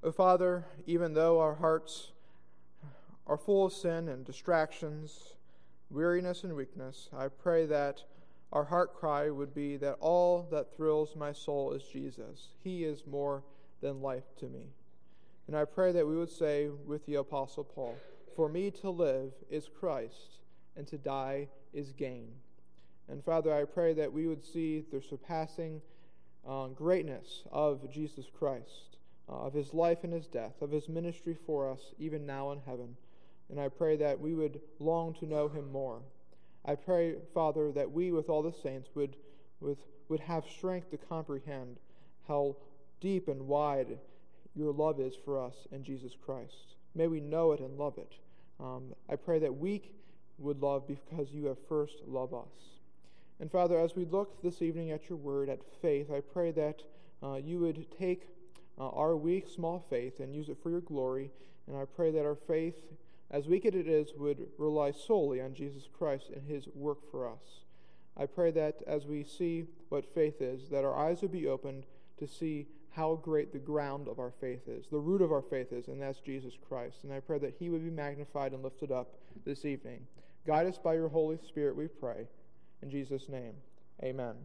O Father, even though our hearts are full of sin and distractions, weariness and weakness, I pray that our heart cry would be that all that thrills my soul is Jesus. He is more than life to me. And I pray that we would say with the Apostle Paul, for me to live is Christ, and to die is gain. And Father, I pray that we would see the surpassing greatness of Jesus Christ, of his life and his death, of his ministry for us, even now in heaven. And I pray that we would long to know him more. I pray, Father, that we with all the saints would have strength to comprehend how deep and wide your love is for us in Jesus Christ. May we know it and love it. I pray that we would love because you have first loved us. And Father, as we look this evening at your word, at faith, I pray that you would take our weak, small faith and use it for your glory. And I pray that our faith, as weak as it is, would rely solely on Jesus Christ and his work for us. I pray that as we see what faith is, that our eyes would be opened to see how great the ground of our faith is, the root of our faith is, and that's Jesus Christ. And I pray that he would be magnified and lifted up this evening. Guide us by your Holy Spirit, we pray. In Jesus' name, amen.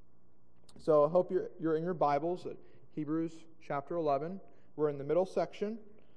So I hope you're in your Bibles at Hebrews chapter 11. We're in the middle section,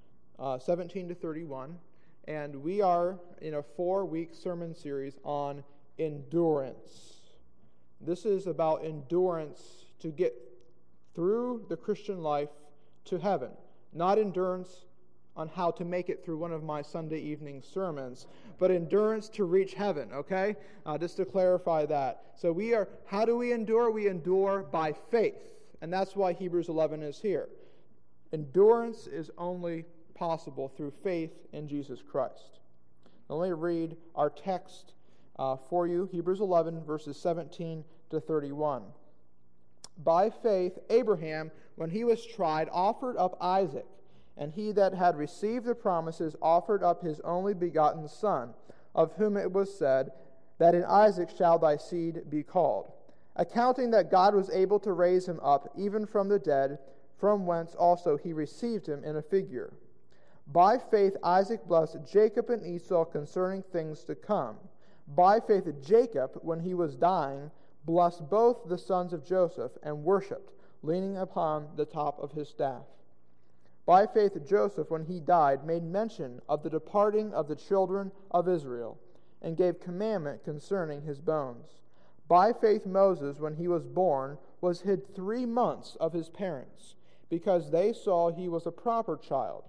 17 to 31. And we are in a 4-week sermon series on endurance. This is about endurance to get through the Christian life to heaven, not endurance on how to make it through one of my Sunday evening sermons, but endurance to reach heaven, okay? Just to clarify that. So how do we endure? We endure by faith, and that's why Hebrews 11 is here. Endurance is only possible through faith in Jesus Christ. Now, let me read our text for you, Hebrews 11, verses 17 to 31. By faith, Abraham, when he was tried, offered up Isaac, and he that had received the promises offered up his only begotten son, of whom it was said, that in Isaac shall thy seed be called, accounting that God was able to raise him up even from the dead, from whence also he received him in a figure. By faith Isaac blessed Jacob and Esau concerning things to come. By faith Jacob, when he was dying, blessed both the sons of Joseph, and worshipped, leaning upon the top of his staff. By faith Joseph, when he died, made mention of the departing of the children of Israel, and gave commandment concerning his bones. By faith Moses, when he was born, was hid 3 months of his parents, because they saw he was a proper child,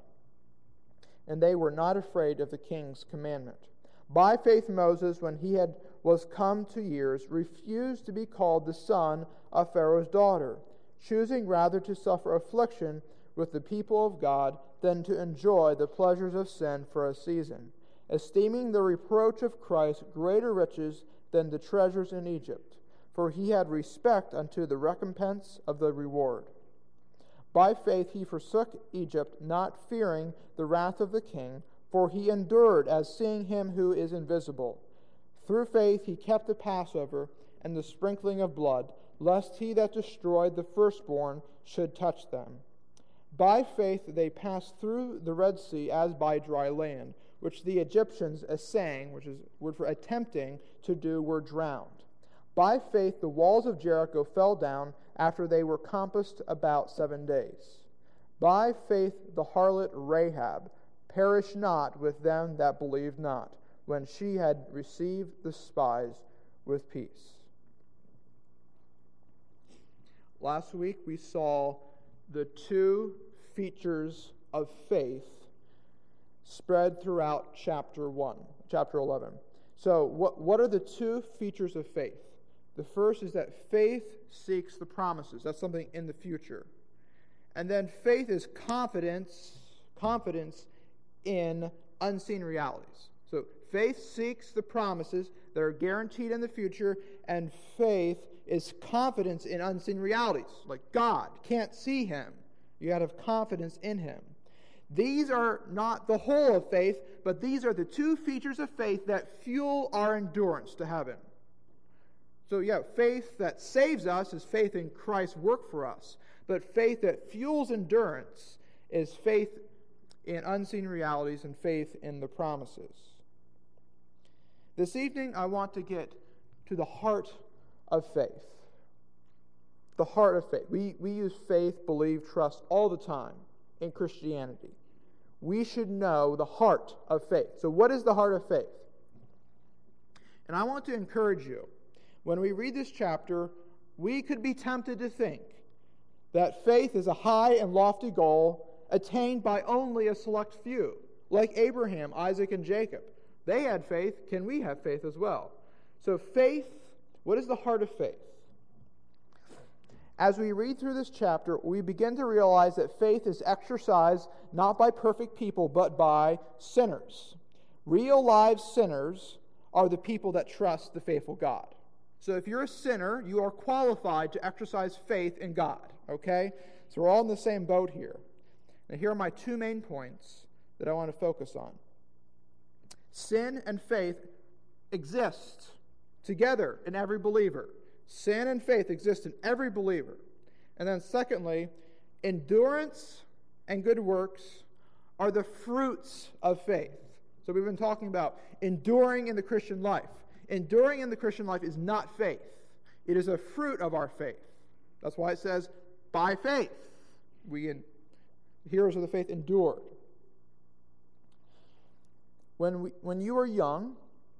and they were not afraid of the king's commandment. By faith Moses, when he was come to years, refused to be called the son of Pharaoh's daughter, choosing rather to suffer affliction with the people of God than to enjoy the pleasures of sin for a season, esteeming the reproach of Christ greater riches than the treasures in Egypt, for he had respect unto the recompense of the reward. By faith he forsook Egypt, not fearing the wrath of the king, for he endured as seeing him who is invisible. Through faith he kept the Passover and the sprinkling of blood, lest he that destroyed the firstborn should touch them. By faith they passed through the Red Sea as by dry land, which the Egyptians, assaying, which is word for attempting to do, were drowned. By faith the walls of Jericho fell down after they were compassed about 7 days. By faith the harlot Rahab perished not with them that believed not, when she had received the spies with peace. Last week we saw the 2 features of faith spread throughout chapter 11. So what are the 2 features of faith? The first is that faith seeks the promises. That's something in the future. And then faith is confidence in unseen realities. So faith seeks the promises that are guaranteed in the future, and faith is confidence in unseen realities. Like God, can't see him. You got to have confidence in him. These are not the whole of faith, but these are the 2 features of faith that fuel our endurance to heaven. So faith that saves us is faith in Christ's work for us. But faith that fuels endurance is faith in unseen realities and faith in the promises. This evening, I want to get to the heart of faith. The heart of faith. We use faith, believe, trust all the time in Christianity. We should know the heart of faith. So what is the heart of faith? And I want to encourage you, when we read this chapter, we could be tempted to think that faith is a high and lofty goal attained by only a select few, like Abraham, Isaac, and Jacob. They had faith. Can we have faith as well? So faith, what is the heart of faith? As we read through this chapter, we begin to realize that faith is exercised not by perfect people, but by sinners. Real live sinners are the people that trust the faithful God. So if you're a sinner, you are qualified to exercise faith in God, okay? So we're all in the same boat here. Now here are my two main points that I want to focus on. Sin and faith exist together in every believer. Sin and faith exist in every believer. And then secondly, endurance and good works are the fruits of faith. So we've been talking about enduring in the Christian life. Enduring in the Christian life is not faith. It is a fruit of our faith. That's why it says, by faith, the heroes of the faith endured. When you are young,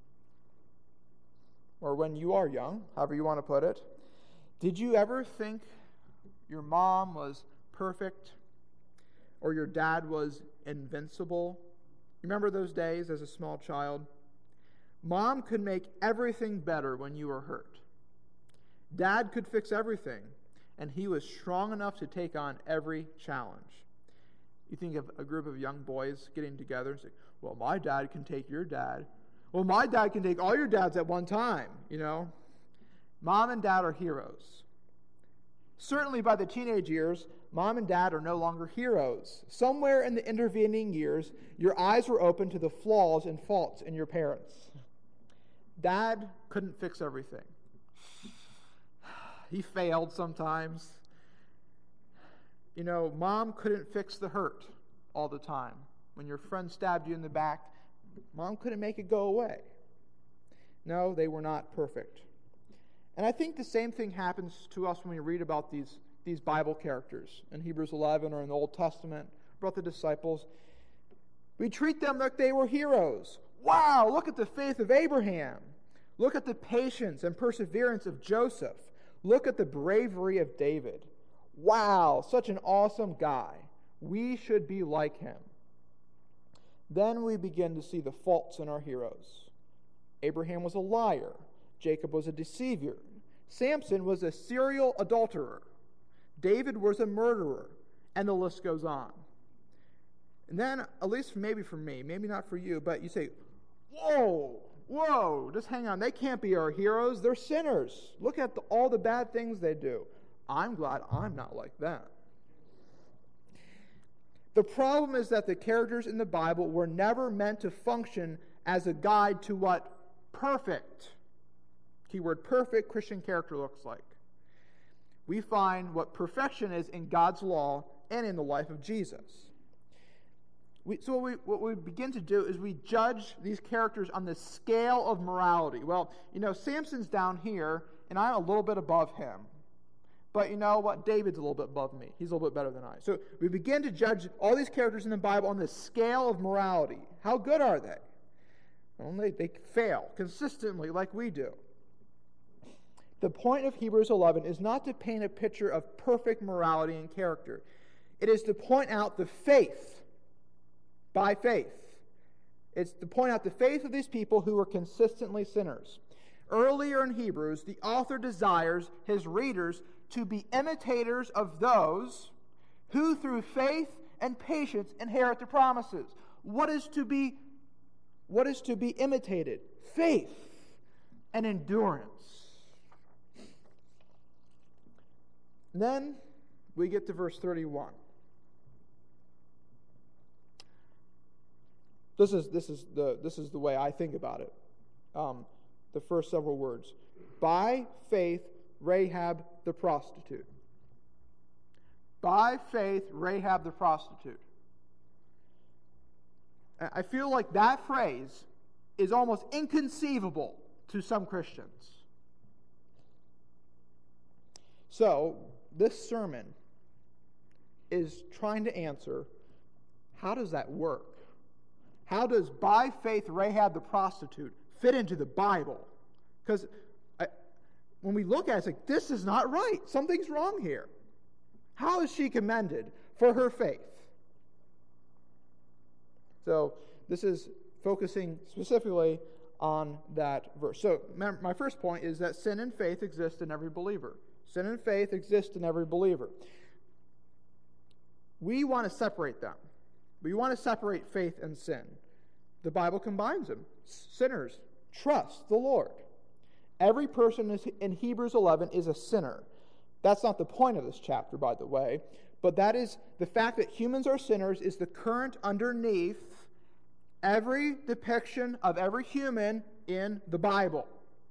or when you are young, however you want to put it, did you ever think your mom was perfect or your dad was invincible? You remember those days as a small child? Mom could make everything better when you were hurt. Dad could fix everything, and he was strong enough to take on every challenge. You think of a group of young boys getting together and say, well, my dad can take your dad. Well, my dad can take all your dads at one time, you know. Mom and dad are heroes. Certainly by the teenage years, mom and dad are no longer heroes. Somewhere in the intervening years, your eyes were open to the flaws and faults in your parents. Dad couldn't fix everything. He failed sometimes. You know, mom couldn't fix the hurt all the time. When your friend stabbed you in the back, mom couldn't make it go away. No, they were not perfect. And I think the same thing happens to us when we read about these Bible characters in Hebrews 11 or in the Old Testament, about the disciples. We treat them like they were heroes. Wow, look at the faith of Abraham. Look at the patience and perseverance of Joseph. Look at the bravery of David. Wow, such an awesome guy. We should be like him. Then we begin to see the faults in our heroes. Abraham was a liar. Jacob was a deceiver. Samson was a serial adulterer. David was a murderer. And the list goes on. And then, at least maybe for me, maybe not for you, but you say, whoa, just hang on. They can't be our heroes. They're sinners. Look at all the bad things they do. I'm glad I'm not like them. The problem is that the characters in the Bible were never meant to function as a guide to what perfect, keyword perfect, Christian character looks like. We find what perfection is in God's law and in the life of Jesus. What we begin to do is we judge these characters on the scale of morality. Well, you know, Samson's down here, and I'm a little bit above him. But you know what? David's a little bit above me. He's a little bit better than I. So we begin to judge all these characters in the Bible on the scale of morality. How good are they? Well, they fail consistently like we do. The point of Hebrews 11 is not to paint a picture of perfect morality and character. It is to point out the faith by faith. It's to point out the faith of these people who were consistently sinners. Earlier in Hebrews, the author desires his readers to be imitators of those who through faith and patience inherit the promises. What is to be imitated? Faith and endurance. Then we get to verse 31. This is the way I think about it. The first several words. By faith, Rahab the prostitute. By faith, Rahab the prostitute. I feel like that phrase is almost inconceivable to some Christians. So, this sermon is trying to answer, how does that work? How does by faith Rahab the prostitute fit into the Bible? Because when we look at it, it's like, this is not right. Something's wrong here. How is she commended for her faith? So this is focusing specifically on that verse. So my first point is that sin and faith exist in every believer. Sin and faith exist in every believer. We want to separate them. We want to separate faith and sin. The Bible combines them. Sinners, trust the Lord. Every person in Hebrews 11 is a sinner. That's not the point of this chapter, by the way, but that is the fact that humans are sinners is the current underneath every depiction of every human in the Bible.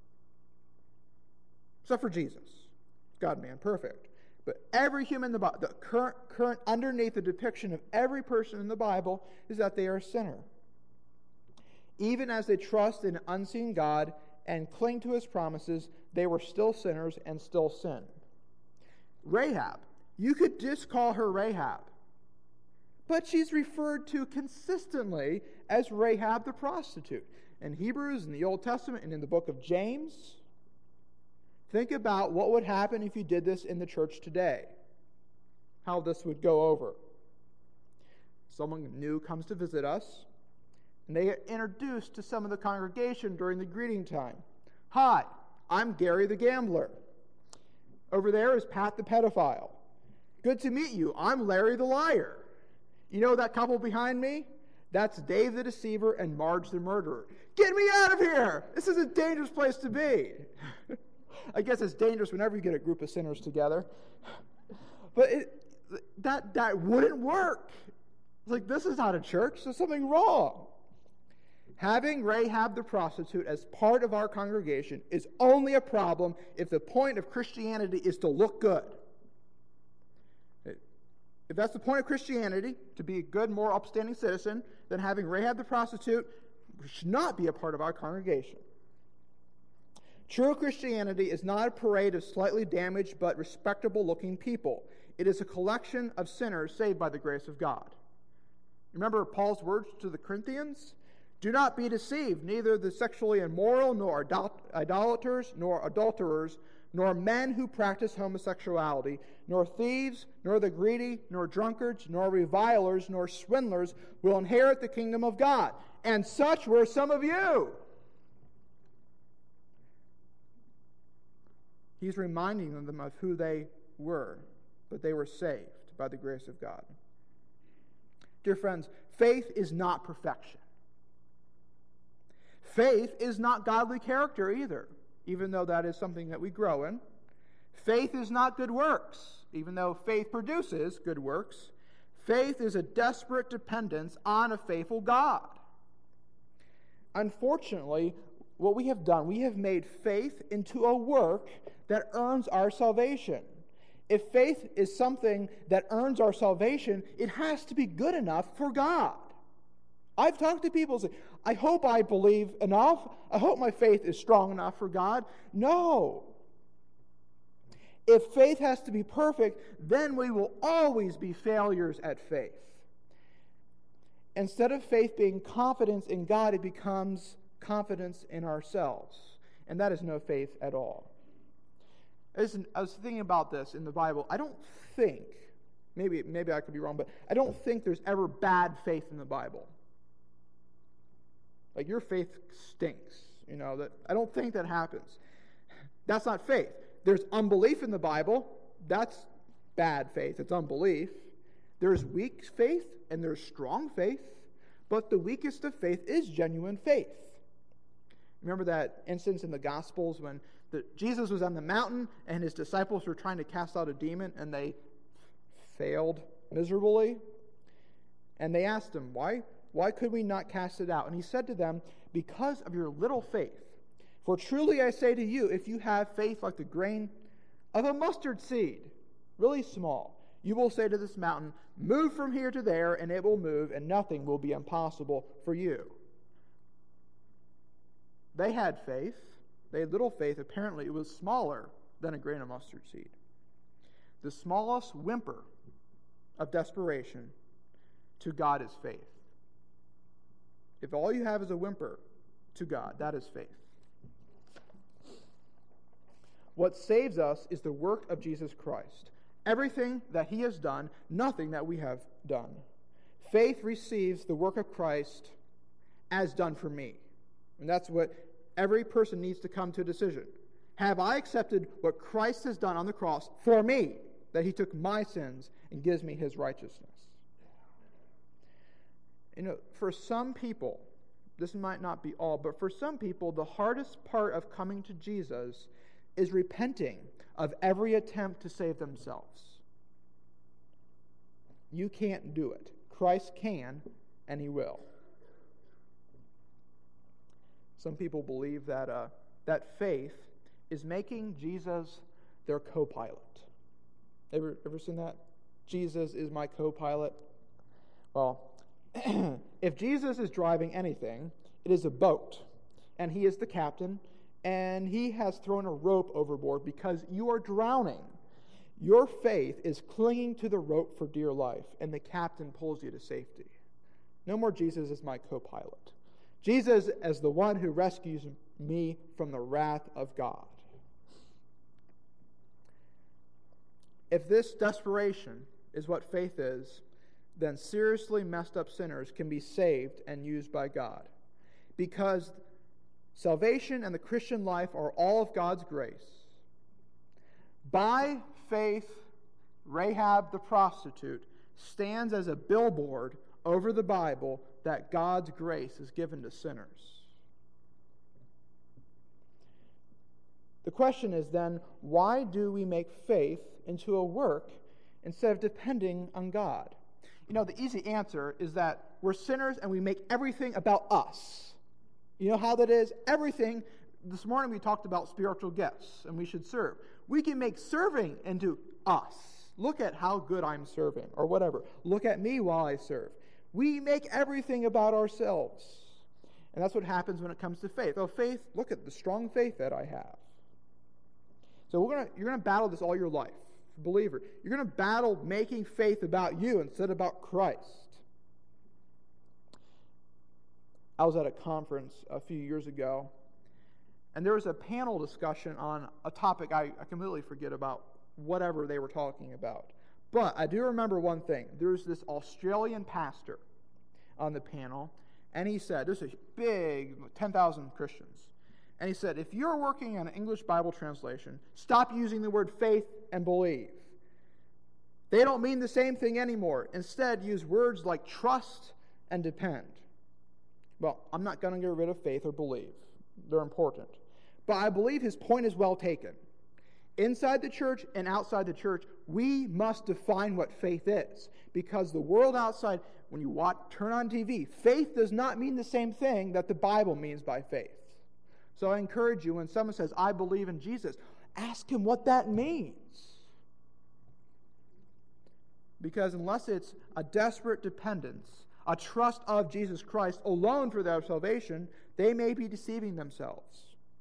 Except for Jesus. God, man, perfect. But every human in the Bible, the current underneath the depiction of every person in the Bible is that they are a sinner. Even as they trust in an unseen God and cling to his promises, they were still sinners and still sin. Rahab, you could just call her Rahab, but she's referred to consistently as Rahab the prostitute. In Hebrews, in the Old Testament, and in the book of James. Think about what would happen if you did this in the church today. How this would go over. Someone new comes to visit us, and they get introduced to some of the congregation during the greeting time. Hi, I'm Gary the gambler. Over there is Pat the pedophile. Good to meet you. I'm Larry the liar. You know that couple behind me? That's Dave the deceiver and Marge the murderer. Get me out of here! This is a dangerous place to be. I guess it's dangerous whenever you get a group of sinners together. But that wouldn't work. It's like, this is not a church. There's something wrong. Having Rahab the prostitute as part of our congregation is only a problem if the point of Christianity is to look good. If that's the point of Christianity, to be a good, more upstanding citizen, then having Rahab the prostitute should not be a part of our congregation. True Christianity is not a parade of slightly damaged but respectable-looking people. It is a collection of sinners saved by the grace of God. Remember Paul's words to the Corinthians? Do not be deceived, neither the sexually immoral, nor idolaters, nor adulterers, nor men who practice homosexuality, nor thieves, nor the greedy, nor drunkards, nor revilers, nor swindlers will inherit the kingdom of God. And such were some of you. He's reminding them of who they were, but they were saved by the grace of God. Dear friends, faith is not perfection. Faith is not godly character either, even though that is something that we grow in. Faith is not good works, even though faith produces good works. Faith is a desperate dependence on a faithful God. Unfortunately, what we have done, we have made faith into a work that earns our salvation. If faith is something that earns our salvation, it has to be good enough for God. I've talked to people who say, I hope I believe enough. I hope my faith is strong enough for God. No. If faith has to be perfect, then we will always be failures at faith. Instead of faith being confidence in God, it becomes confidence in ourselves. And that is no faith at all. I was thinking about this in the Bible. I don't think, maybe I could be wrong, but I don't think there's ever bad faith in the Bible. Like, your faith stinks. I don't think that happens. That's not faith. There's unbelief in the Bible. That's bad faith. It's unbelief. There's weak faith and there's strong faith. But the weakest of faith is genuine faith. Remember that instance in the Gospels when Jesus was on the mountain and his disciples were trying to cast out a demon and they failed miserably? And they asked him, why could we not cast it out? And he said to them, because of your little faith. For truly I say to you, if you have faith like the grain of a mustard seed, really small, You will say to this mountain, move from here to there, and it will move, and nothing will be impossible for you. They had faith. They had little faith. Apparently, it was smaller than a grain of mustard seed. The smallest whimper of desperation to God is faith. If all you have is a whimper to God, that is faith. What saves us is the work of Jesus Christ. Everything that he has done, nothing that we have done. Faith receives the work of Christ as done for me. And that's what every person needs to come to a decision. Have I accepted what Christ has done on the cross for me, that he took my sins and gives me his righteousness? You know, for some people, this might not be all, but for some people, the hardest part of coming to Jesus is repenting of every attempt to save themselves. You can't do it. Christ can, and he will. Some people believe that that faith is making Jesus their co-pilot. Ever seen that? Jesus is my co-pilot. Well, if Jesus is driving anything, it is a boat, and he is the captain, and he has thrown a rope overboard because you are drowning. Your faith is clinging to the rope for dear life, and the captain pulls you to safety. No more Jesus as my co-pilot. Jesus as the one who rescues me from the wrath of God. If this desperation is what faith is, then seriously messed up sinners can be saved and used by God. Because salvation and the Christian life are all of God's grace. By faith, Rahab the prostitute stands as a billboard over the Bible that God's grace is given to sinners. The question is then, why do we make faith into a work instead of depending on God? You know, the easy answer is that we're sinners and we make everything about us. You know how that is? Everything. This morning we talked about spiritual gifts and we should serve. We can make serving into us. Look at how good I'm serving or whatever. Look at me while I serve. We make everything about ourselves. And that's what happens when it comes to faith. Oh, faith, look at the strong faith that I have. So you're going to battle this all your life. Believer, you're going to battle making faith about you instead of about Christ. I was at a conference a few years ago, and there was a panel discussion on a topic I completely forget about whatever they were talking about. But I do remember one thing. There's this Australian pastor on the panel, and he said, this is big, 10,000 Christians. And he said, if you're working on an English Bible translation, stop using the word faith and believe. They don't mean the same thing anymore. Instead, use words like trust and depend. Well, I'm not going to get rid of faith or believe. They're important. But I believe his point is well taken. Inside the church and outside the church, we must define what faith is. Because the world outside, when you turn on TV, faith does not mean the same thing that the Bible means by faith. So I encourage you, when someone says, I believe in Jesus, ask him what that means. Because unless it's a desperate dependence, a trust of Jesus Christ alone for their salvation, they may be deceiving themselves.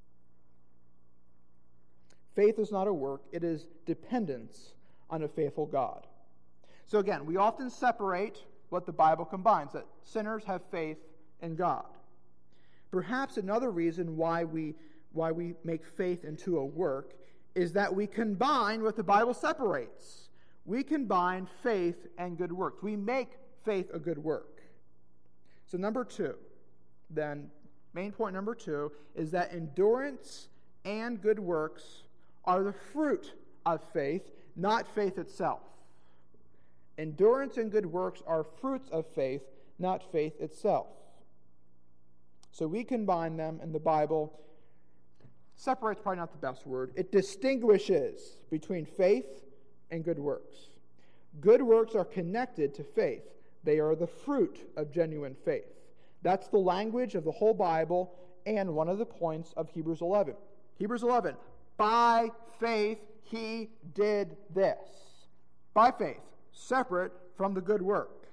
Faith is not a work, it is dependence on a faithful God. So again, we often separate what the Bible combines, that sinners have faith in God. Perhaps another reason why we make faith into a work is that we combine what the Bible separates. We combine faith and good works. We make faith a good work. So number two, then, main point number two, is that endurance and good works are the fruit of faith, not faith itself. Endurance and good works are fruits of faith, not faith itself. So we combine them, and the Bible separates, probably not the best word. It distinguishes between faith and good works. Good works are connected to faith. They are the fruit of genuine faith. That's the language of the whole Bible and one of the points of Hebrews 11. Hebrews 11, by faith he did this. By faith. separate from the good work.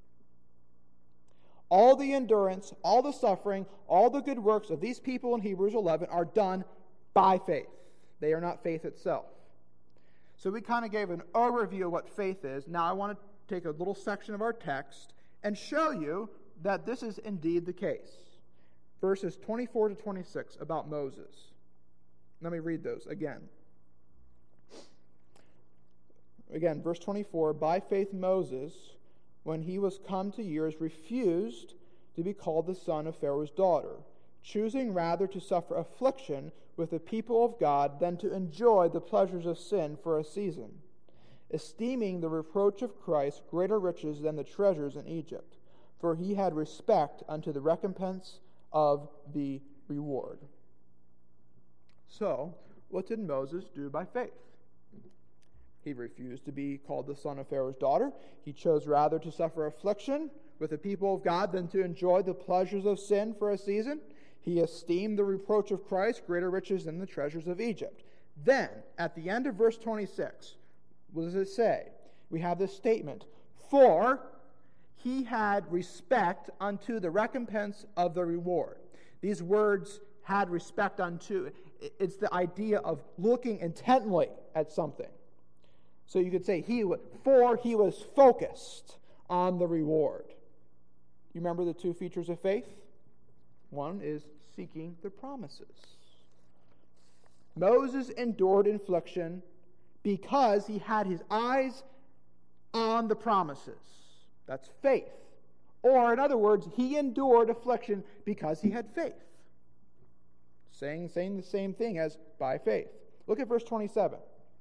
All the endurance, all the suffering, all the good works of these people in Hebrews 11 are done by faith. They are not faith itself. So we kind of gave an overview of what faith is. Now I want to take a little section of our text and show you that this is indeed the case. Verses 24 to 26 about Moses. Let me read those again. Again, verse 24, by faith Moses, when he was come to years, refused to be called the son of Pharaoh's daughter, choosing rather to suffer affliction with the people of God than to enjoy the pleasures of sin for a season, esteeming the reproach of Christ greater riches than the treasures in Egypt, for he had respect unto the recompense of the reward. So, what did Moses do by faith? He refused to be called the son of Pharaoh's daughter. He chose rather to suffer affliction with the people of God than to enjoy the pleasures of sin for a season. He esteemed the reproach of Christ greater riches than the treasures of Egypt. Then, at the end of verse 26, what does it say? We have this statement, for he had respect unto the recompense of the reward. These words, had respect unto, it's the idea of looking intently at something. So you could say, he was focused on the reward. You remember the two features of faith? One is seeking the promises. Moses endured affliction because he had his eyes on the promises. That's faith. Or, in other words, he endured affliction because he had faith. Saying the same thing as by faith. Look at verse 27.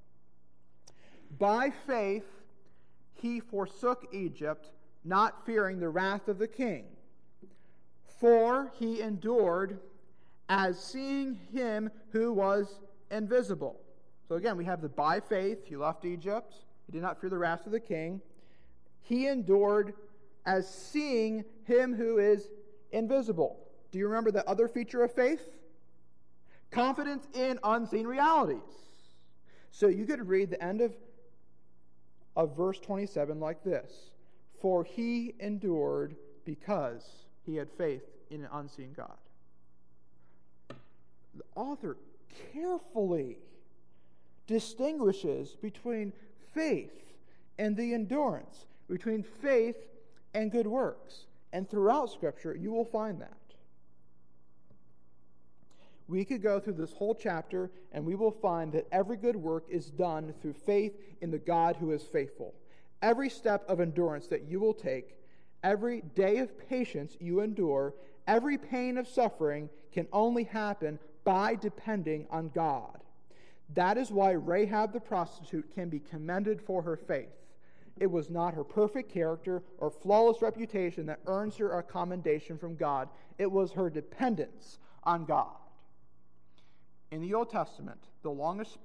By faith he forsook Egypt, not fearing the wrath of the king. For he endured as seeing him who was invisible. So again, we have the by faith, he left Egypt. He did not fear the wrath of the king. He endured as seeing him who is invisible. Do you remember the other feature of faith? Confidence in unseen realities. So you could read the end of verse 27 like this. For he endured because he had faith in an unseen God. The author carefully distinguishes between faith and the endurance, between faith and good works. And throughout Scripture, you will find that. We could go through this whole chapter and we will find that every good work is done through faith in the God who is faithful. Every step of endurance that you will take, every day of patience you endure, every pain of suffering can only happen by depending on God. That is why Rahab the prostitute can be commended for her faith. It was not her perfect character or flawless reputation that earns her a commendation from God. It was her dependence on God. In the Old Testament, the longest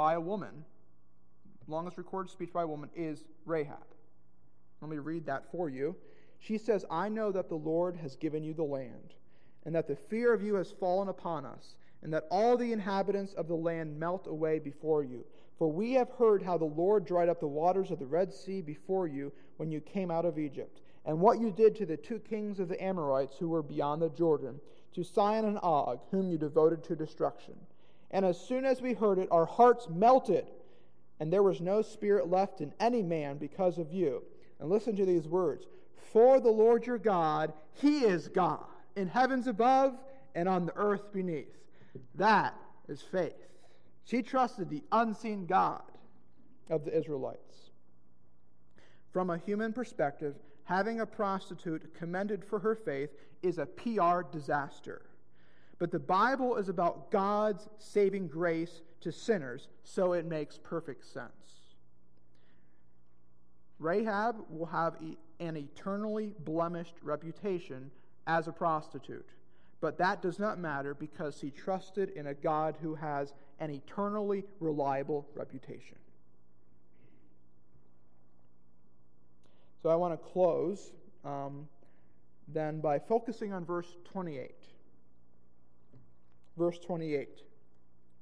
recorded speech by a woman is Rahab. Let me read that for you. She says, I know that the Lord has given you the land, and that the fear of you has fallen upon us, and that all the inhabitants of the land melt away before you. For we have heard how the Lord dried up the waters of the Red Sea before you when you came out of Egypt, and what you did to the two kings of the Amorites who were beyond the Jordan, to Sihon and Og, whom you devoted to destruction. And as soon as we heard it, our hearts melted, and there was no spirit left in any man because of you. And listen to these words. For the Lord your God, he is God, in heavens above and on the earth beneath. That is faith. She trusted the unseen God of the Israelites. From a human perspective, having a prostitute commended for her faith is a PR disaster. But the Bible is about God's saving grace to sinners, so it makes perfect sense. Rahab will have an eternally blemished reputation as a prostitute, but that does not matter because he trusted in a God who has an eternally reliable reputation. So I want to close then by focusing on verse 28. Verse 28.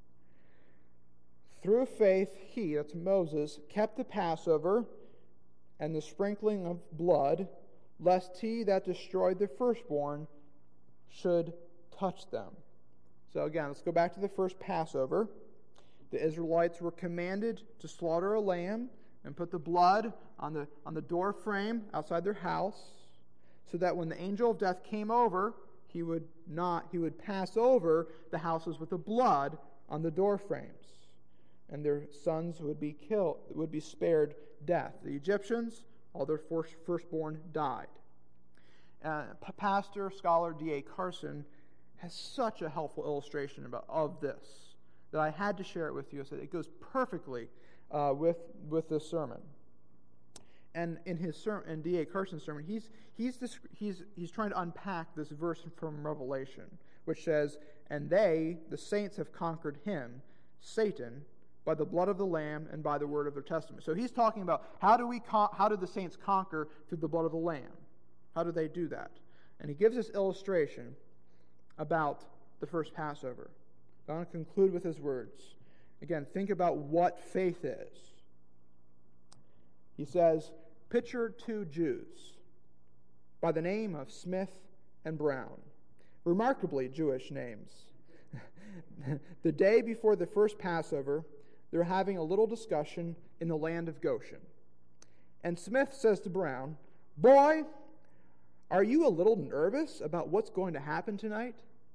Through faith he, that's Moses, kept the Passover and the sprinkling of blood, lest he that destroyed the firstborn should touch them. So again, let's go back to the first Passover. The Israelites were commanded to slaughter a lamb and put the blood on the door frame outside their house, so that when the angel of death came over, he would pass over the houses with the blood on the door frames, and their sons would be spared death. The Egyptians, all their firstborn died. Pastor, scholar D.A. Carson has such a helpful illustration of this that I had to share it with you. So it goes perfectly with this sermon. And in his sermon, in D.A. Carson's sermon, he's trying to unpack this verse from Revelation, which says, "And they, the saints, have conquered him, Satan, by the blood of the Lamb and by the word of their testimony." So he's talking about how do the saints conquer through the blood of the Lamb? How do they do that? And he gives this illustration about the first Passover. I want to conclude with his words. Again, think about what faith is. He says, picture two Jews by the name of Smith and Brown, remarkably Jewish names. The day before the first Passover, they're having a little discussion in the land of Goshen. And Smith says to Brown, "Boy, are you a little nervous about what's going to happen tonight?"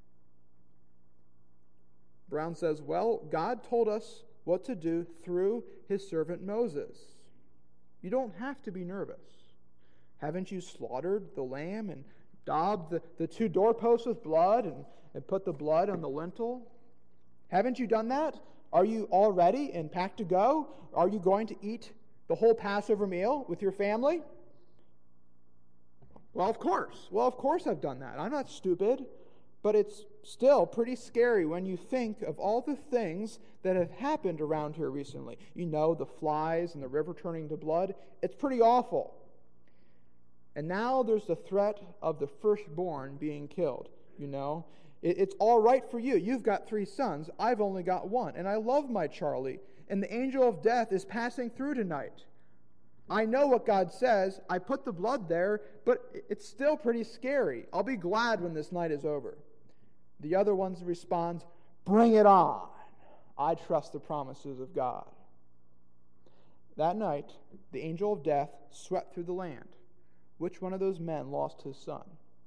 Brown says, "Well, God told us what to do through his servant Moses. You don't have to be nervous. Haven't you slaughtered the lamb and daubed the two doorposts with blood and put the blood on the lintel? Haven't you done that? Are you all ready and packed to go? Are you going to eat the whole Passover meal with your family?" Well, of course I've done that. I'm not stupid. But it's still pretty scary when you think of all the things that have happened around here recently. You know, the flies and the river turning to blood. It's pretty awful. And now there's the threat of the firstborn being killed. You know, it's all right for you. You've got 3 sons. I've only got 1. And I love my Charlie. And the angel of death is passing through tonight. I know what God says. I put the blood there, but it's still pretty scary. I'll be glad when this night is over. The other ones respond, "Bring it on. I trust the promises of God." That night, the angel of death swept through the land. Which one of those men lost his son?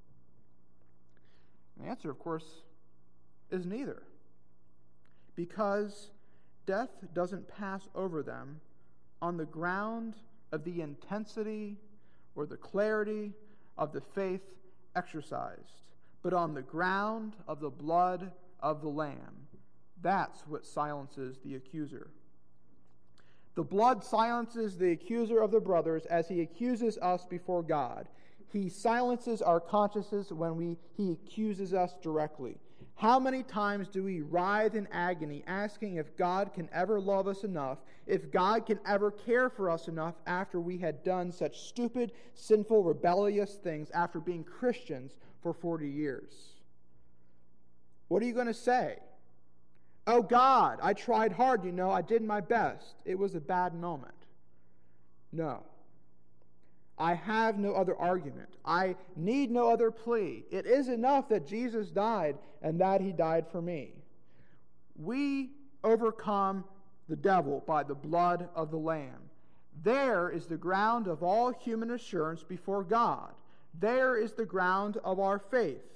And the answer, of course, is neither. Because death doesn't pass over them on the ground of the intensity or the clarity of the faith exercised, but on the ground of the blood of the Lamb. That's what silences the accuser. The blood silences the accuser of the brothers as he accuses us before God. He silences our consciences when he accuses us directly. How many times do we writhe in agony asking if God can ever love us enough, if God can ever care for us enough after we had done such stupid, sinful, rebellious things after being Christians for 40 years? What are you going to say? "Oh God, I tried hard, I did my best. It was a bad moment." No. I have no other argument. I need no other plea. It is enough that Jesus died and that he died for me. We overcome the devil by the blood of the Lamb. There is the ground of all human assurance before God. There is the ground of our faith.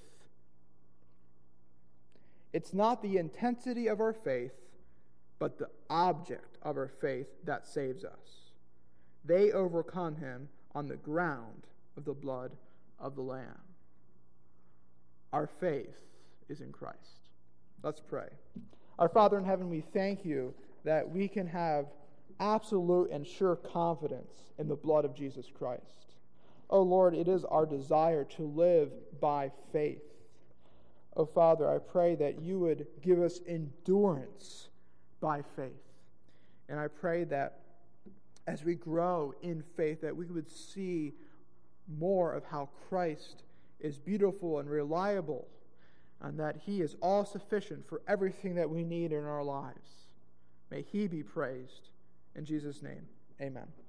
It's not the intensity of our faith, but the object of our faith that saves us. They overcome him on the ground of the blood of the Lamb. Our faith is in Christ. Let's pray. Our Father in heaven, we thank you that we can have absolute and sure confidence in the blood of Jesus Christ. Oh Lord, it is our desire to live by faith. Oh Father, I pray that you would give us endurance by faith. And I pray that as we grow in faith, that we would see more of how Christ is beautiful and reliable, and that he is all sufficient for everything that we need in our lives. May he be praised. In Jesus' name, amen.